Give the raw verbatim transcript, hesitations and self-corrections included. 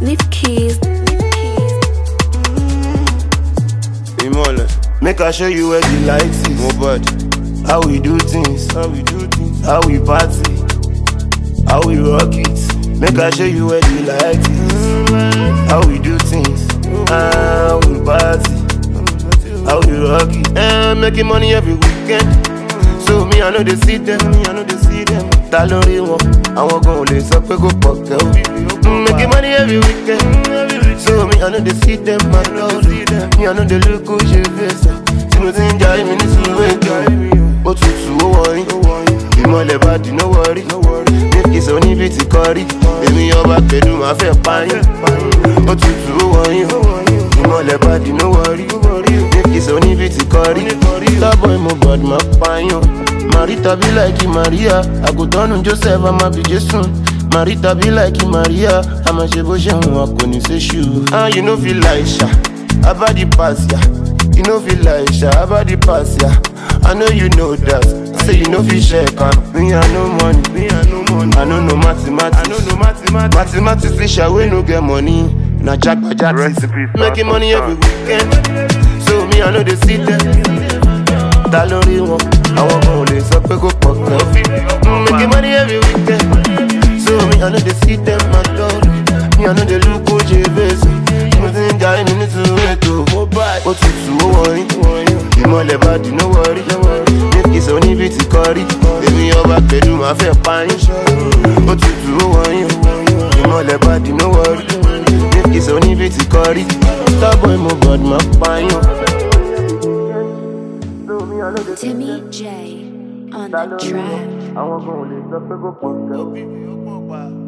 Leaf keys. Imole. Make I show you where the lights is. Mobad. How we do things. How we do things. How we party. How we rock it. Make I show you where the lights is. How we do things. How we party. How we rock it. Eh, making money every weekend. So me I know they see them. Me I know they see them. Ta lórí wọn. Àwọn gan ò lè sọ pé kò pọ̀ kẹ́ o. Making money every weekend. So me I know they see them. My lord. Me I know they look good. She face. Tí mo ti ń jayé mi ní sùúrù ètò. Ó tutù ó wọ̀nyí. Ìmọ̀lẹ̀ bá di no worry. Nífi sọ níbi tí kọrí. Èmi ọba pẹ̀lú máa fẹ́ pààyàn. Ó tutù ó wọ̀nyí. Ìmọ̀lẹ̀ bá di no worry. Nífi sọ níbi tí kọrí. Starboy mo bọ̀d máa pààyàn. Marita be like Maria. Àgùntàn Joseph àmà bí Jésù. Marita be like Maria. Àmà ṣe bó ṣe hùn wọn kò ní ṣe ṣù. Ah, you no feel like sha. Abadi pass ya. You no feel like sha. Abadi pass ya. I know you know that. Say you no feel share can. Me I no money. Me I no money. I no know mathematics. I no know mathematics. Mathematics is sha we no get money. Na jagba jagba. Making money every weekend. So me I know they see them. Ta lórí wọn. Àwọn kan ò lè sọ pé kò pọ̀ kan. Making money every weekend. So me I know they see them. My God. Me I know they look good. She face. Mo ti ń jayé mi ní sùúrù ètò. Ó tutù ó wọ̀nyí. Ìmọ̀lẹ̀ bá di no worry. Nífi sọ níbi tí kọrí. Èmi ọba pẹ̀lú máa fẹ́ pààyàn. Ó tutù ó wọ̀nyí. Ìmọ̀lẹ̀ bá di no worry. Nífi sọ níbi tí kọrí. Starboy mo bọ̀d máa pààyàn. Timmy J on the track. Àwọn kan ò lè sọ pé kò pọ̀ kẹ́ o.